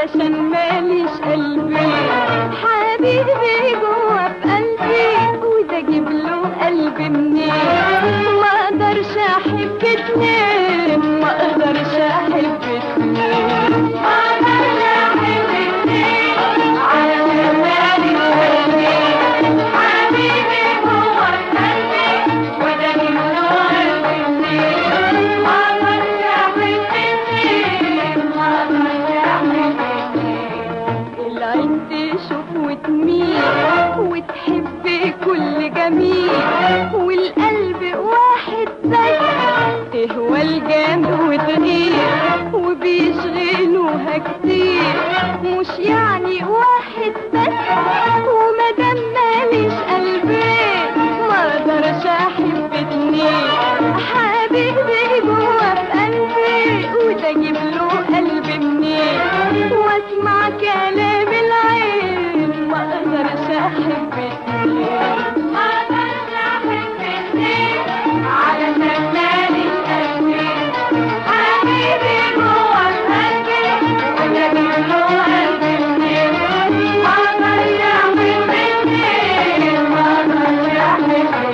عشان ماليش قلبي. حبيبي جوا في قلبي وده اجيب له قلبي منين؟ ما اقدرش احب اتنين، ما اقدرش احب اتنين، ما اقدرش احب اتنين عشان ماليش قلبي. حبيبي جوا في قلبي وده اجيب له قلبي منين؟ ما اقدرش احب اتنين، ما اقدرش احب اتنين. العين تشوف وتميل وتحب كل جميل، والقلب واحد بس تهوى الجنب وتغير وبيشغلوها كتير. مش يعني واحد بس ومادام ماليش قلبين ما اقدرش احب اتنين. حبيبي جوا في قلبي وده اجيب له قلبي منين؟ واسمع كلام العين ما اقدرش احب اتنين، ما اقدرش احب اتنين علشان ماليش قلبين. حبيبي جوا في قلبي وده اجيب له قلبي منين؟ ما اقدرش احب اتنين، ما اقدرش احب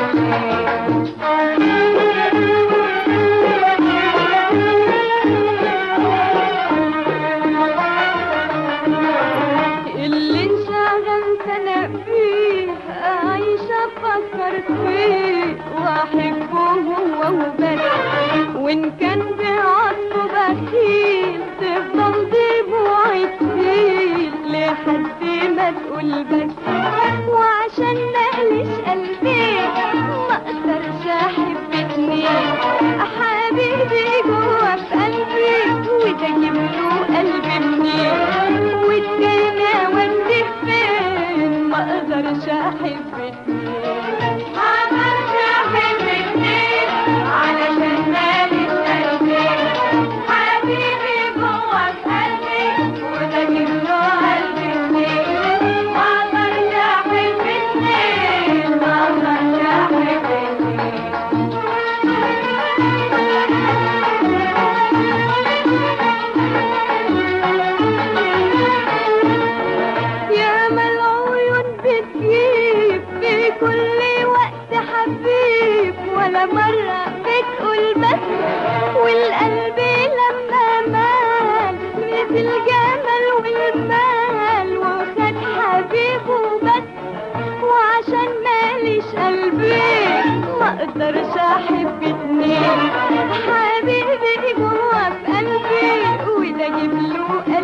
اللي انشغلت انا فيه عايشة افكر فيه واحبه هو وبس. وان كان بعطفه بخيل تفضل دموعي تسيل لحد ما تقول بس. وعشان ماليش قلبي ما اقدرش احب اتنين. حبيبي جوا في قلبي وده اجيب له قلبي منين؟ والدنيا ودي فين ما اقدرش احب اتنين، ما اقدرش احب اتنين علشان ماليش قلبين. حبيبي جوا في قلبي وده اجيب له قلبي منين؟ ما اقدرش احب اتنين، ما اقدرش احب اتنين. ياما العيون بتجيب في كل وقت حبيب ولا مرة بتقول بس. والقلب لما مال مثل جمال والمال وخد حبيبه بس. وعشان ماليش قلبين ما اقدرش احب اتنين. حبيبي جوا في قلبي وده اجيب له